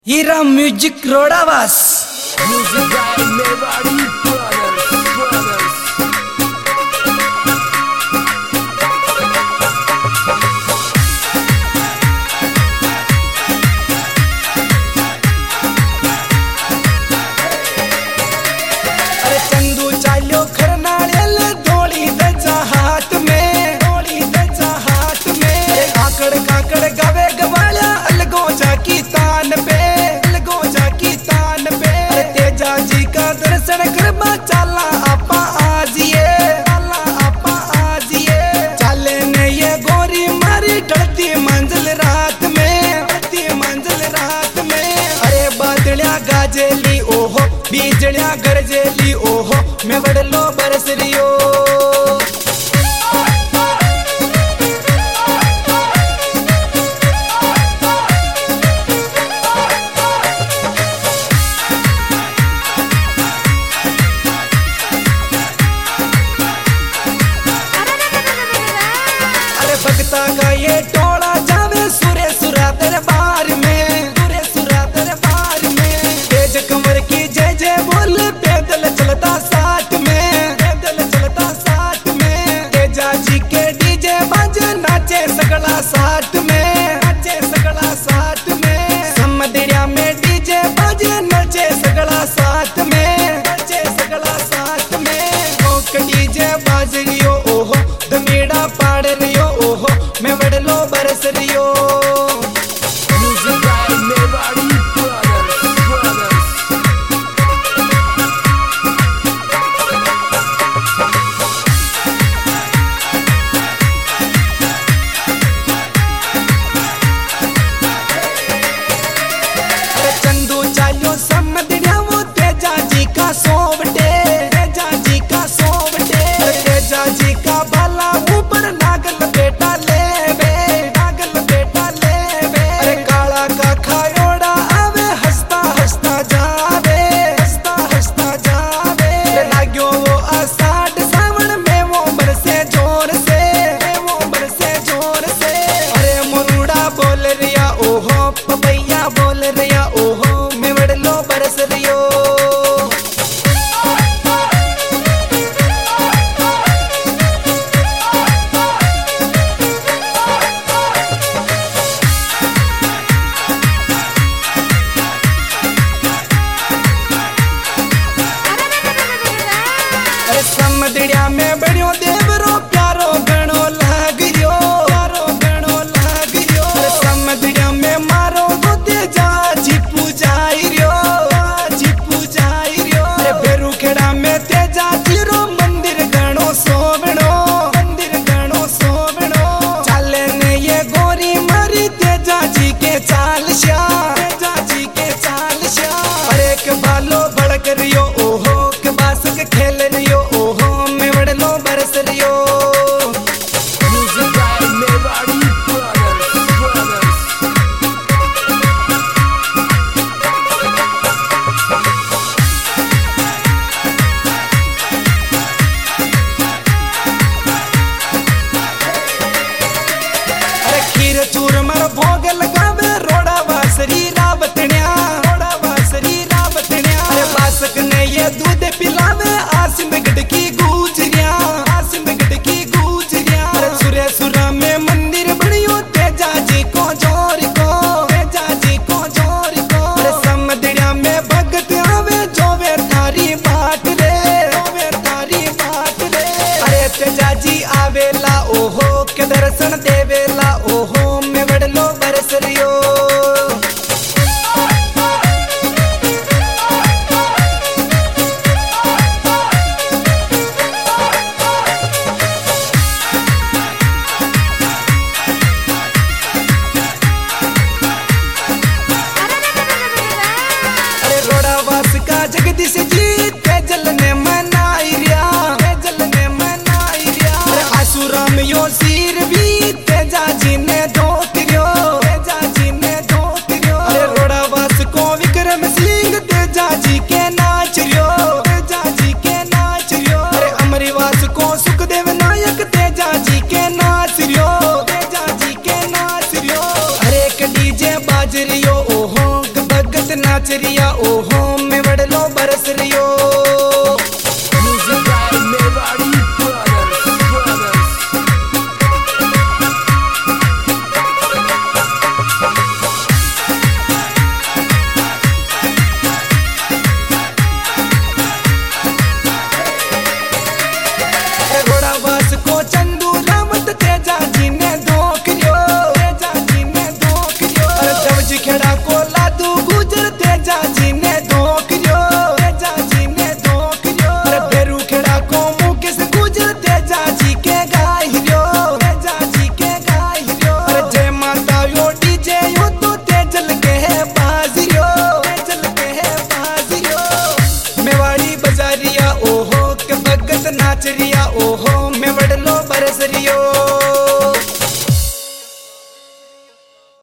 हीरा music Rodawas Music guy Mewari brothers. अरे चंदू चालो खरनाड़ेल धोली दजा हाथ में आकड़ काकड़ गावे गवाला अलगो जाकी तान पे अरे तेजा जी का दर्शन करवा चाला आपा आजिए चाले ने ये गोरी मारी ढलती मंजिल रात में अरे बादलिया गाजेली ओहो बीजलिया गरजेली ओहो मैं वडलो बरस रियो भगता का ये टोला जावे सुरे सुरा दरबार में तेज कमर की जय जय बोल पैदल चलता साथ में तेजा जी के डीजे बाजे नाचे सगला साथ में समदरिया में डीजे बाजे नाचे सगला साथ में ओक डीजे बाज रियो ओहो दमेड़ा पाड़ रियो ओहो मैं वडलो बरस रियो Music guy Mewari brothers. अरे चंदू चालो समदरिया वो तेजा जी का सोवटे तेजा जी का भला ऊपर नागल बेटा लेवे अरे काला का खायोड़ा आवे हंसता जावे लाग्यो वो आषाढ़ सावन में वो बरसे जोर से अरे मुरुड़ा बोल रिया ओहो पपैया बोल रिया ओहो मैं वडलो बरस रियो अरे समदड़िया में बड़ियो देवरो प्यारो गणो लागरियो अरे समदड़िया में मारो तो तेजा जी पूजाई रियो अरे बेरू खेड़ा में तेजा जी रो मंदिर गणो सोवणो चाले ने ये गोरी मारी तेजा जी के चाल श्या अरे के बालो भड़क रियो ओहो के बासक खेल रियो ओहो मैं वडलो बरस रियो Music guy Mewari brothers. अरे खीर चूर मर भोग लगावे रोड़ा वासरी रावतण्या अरे बासक ने ये दूध पिलावे आसिम गडकी गूजरिया अरे सुरे सुरा में मंदिर बनियो तेजा जी को जोर को अरे समदड़िया में भगत आवे जोवे थारी बाट रे अरे तेजा जी आवेला ओहो के दर्शन देवेला ओहो मैं वडलो बरस रियो अरे रोडावास का जगदीश जी तेजल ने मनाई रिया अरे आसुराम यो सिर भी तेजा जी ने धोतिरियो अरे रोडावास को विक्रम सिंह तेजा जी के नाच रियो अरे अमरीवास को सुखदेव नायक तेजा जी के नाच रियो हरे एक डीजे बाज रियो ओहो बग नाच रिया ओहो मेवड़ लो बरस रियो। Music by Mewari Brothers. घोड़ा बास को चंदू रामत तेजा जी ने धोख लियो, तेजा जी ने धोख लियो। जब जी खेड़ा को